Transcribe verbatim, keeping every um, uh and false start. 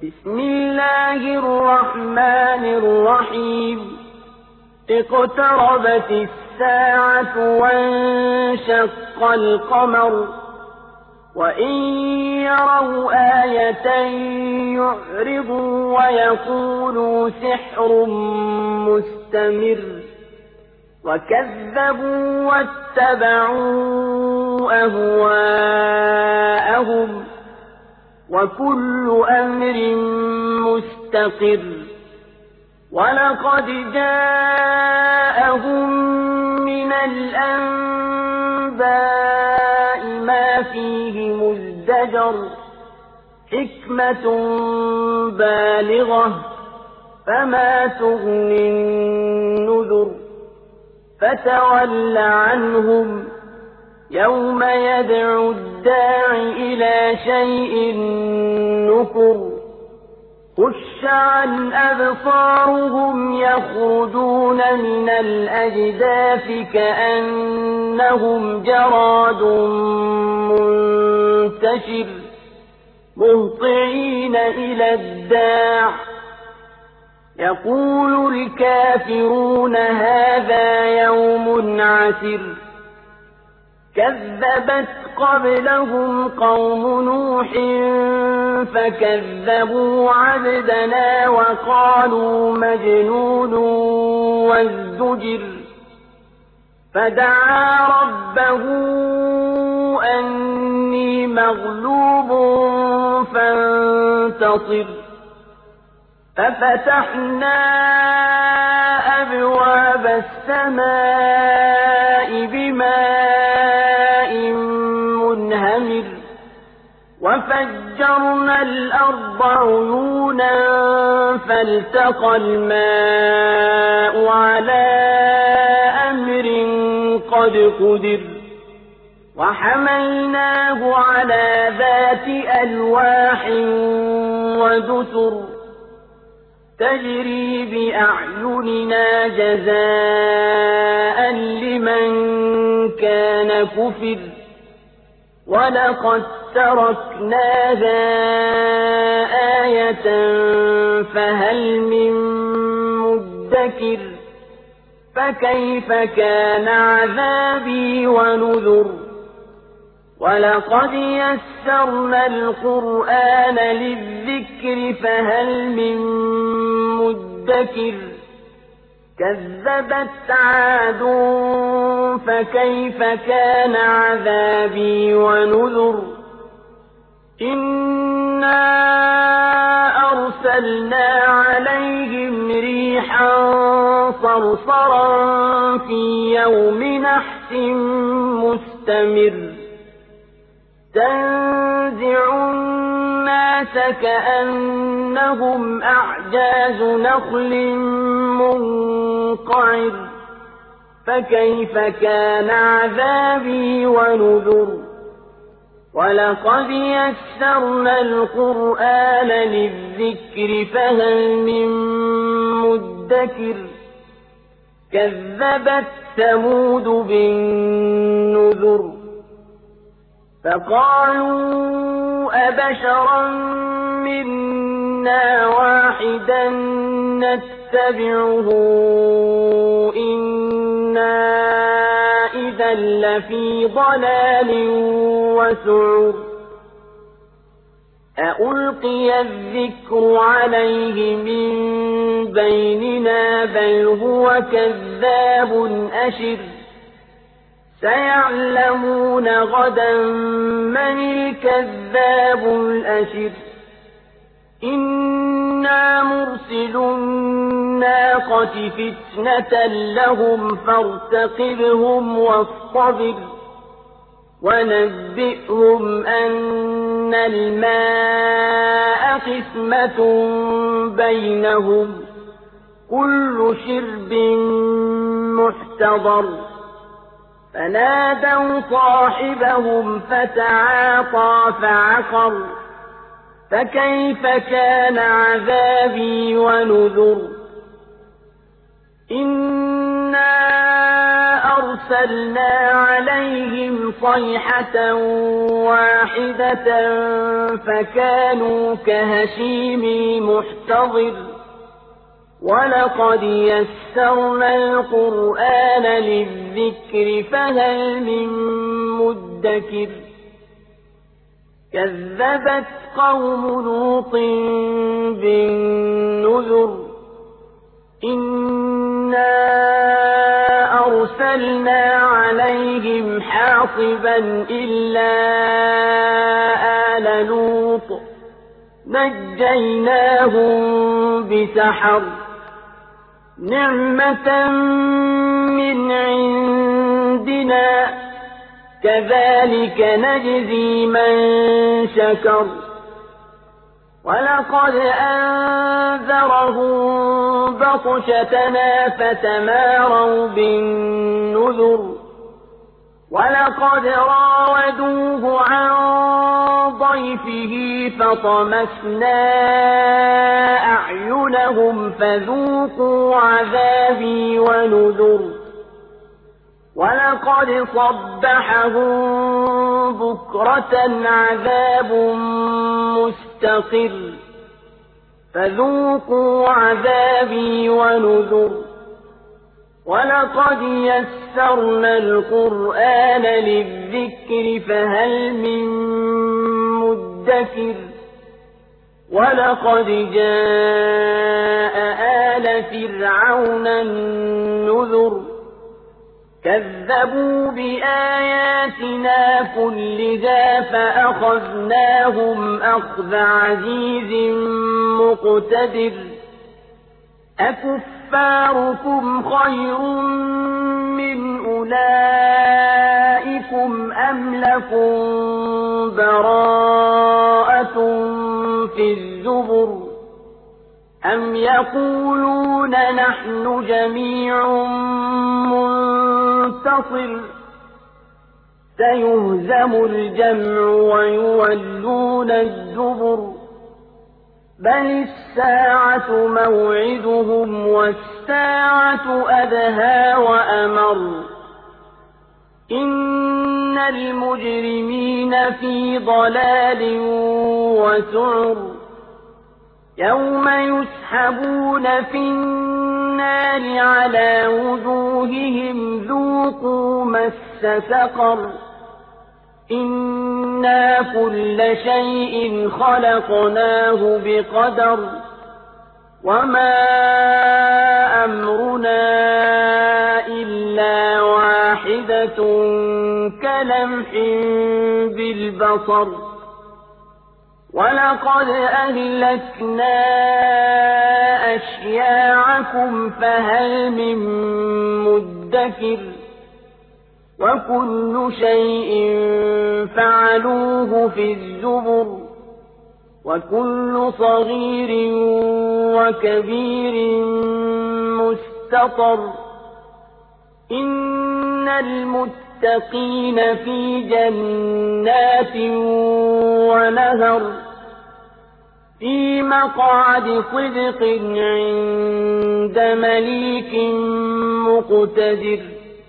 بسم الله الرحمن الرحيم اقتربت الساعة وانشق القمر وإن يروا آية يعرضوا ويقولوا سحر مستمر وكذبوا واتبعوا أهواءهم وكل أمر مستقر ولقد جاءهم من الأنباء ما فيه مزدجر حكمة بالغة فما تغني النذر فتول عنهم يوم يدعو الداع إلى شيء نكر خش عن أبصارهم يخرجون من الأجداث كأنهم جراد منتشر مهطعين إلى الداع يقول الكافرون هذا يوم عسر كذبت قبلهم قوم نوح فكذبوا عبدنا وقالوا مجنون وازدجر فدعا ربه أني مغلوب فانتصر ففتحنا أبواب السماء بماء منهمر وفجرنا الأرض عيونا فالتقى الماء على أمر قد قدر وحملناه على ذات ألواح ودسر تجري بأعيننا جزاء لمن كان كفر ولقد تركناها آية فهل من مدكر فكيف كان عذابي ونذر ولقد يسرنا القرآن للذكر فهل من مدكر كذبت عاد فكيف كان عذابي ونذر إنا أرسلنا عليهم ريحا صرصرا في يوم نحس مستمر تنزع الناس كأنهم أعجاز نخل منقعر فكيف كان عذابي ونذر ولقد يسرنا القرآن للذكر فهل من مدكر كذبت ثمود بالنذر فقالوا أبشرا منا واحدا نتبعه إنا إذا لفي ضلال وسعر أألقي الذكر عليه من بيننا بل هو كذاب أشر سيعلمون غدا من الكذاب الأشر إنا مرسل الناقة فتنة لهم فارتقبهم واصطبر ونبئهم أن الماء قسمة بينهم كل شرب محتضر فنادوا صاحبهم فتعاطى فعقر فكيف كان عذابي ونذر إنا أرسلنا عليهم صيحة واحدة فكانوا كهشيم المحتضر ولقد يسرنا القرآن للذكر فهل من مدكر كذبت قوم لوط بالنذر إنا أرسلنا عليهم حاصبا إلا آل لوط نجيناهم بسحر نعمة من عندنا كذلك نجزي من شكر ولقد أنذرهم بطشتنا فتماروا بالنذر ولقد راودوه عن ضيفه فطمسنا أعينهم فذوقوا عذابي ونذر ولقد صبحهم بكرة عذاب مستقر فذوقوا عذابي ونذر ولقد يسرنا القرآن للذكر فهل من مدكر ولقد جاء آل فرعون النذر كذبوا بآياتنا كلها فأخذناهم أخذ عزيز مقتدر أكفاركم خير من أولئكم أم لكم براءة في الزبر أم يقولون نحن جميع منتصر سيهزم الجمع ويولون الدبر بل الساعة موعدهم والساعة أدهى وأمر إن المجرمين في ضلال وسعر يوم يسحبون في النار على وجوههم ذوقوا مس سقر إنا كل شيء خلقناه بقدر وما أمرنا إلا واحدة كلمح بالبصر ولقد أهلكنا أشياعكم فهل من مدكر وكل شيء فعلوه في الزبر وكل صغير وكبير مستطر إن المتقين في جنات ونهر في مقعد صدق عند مليك مقتدر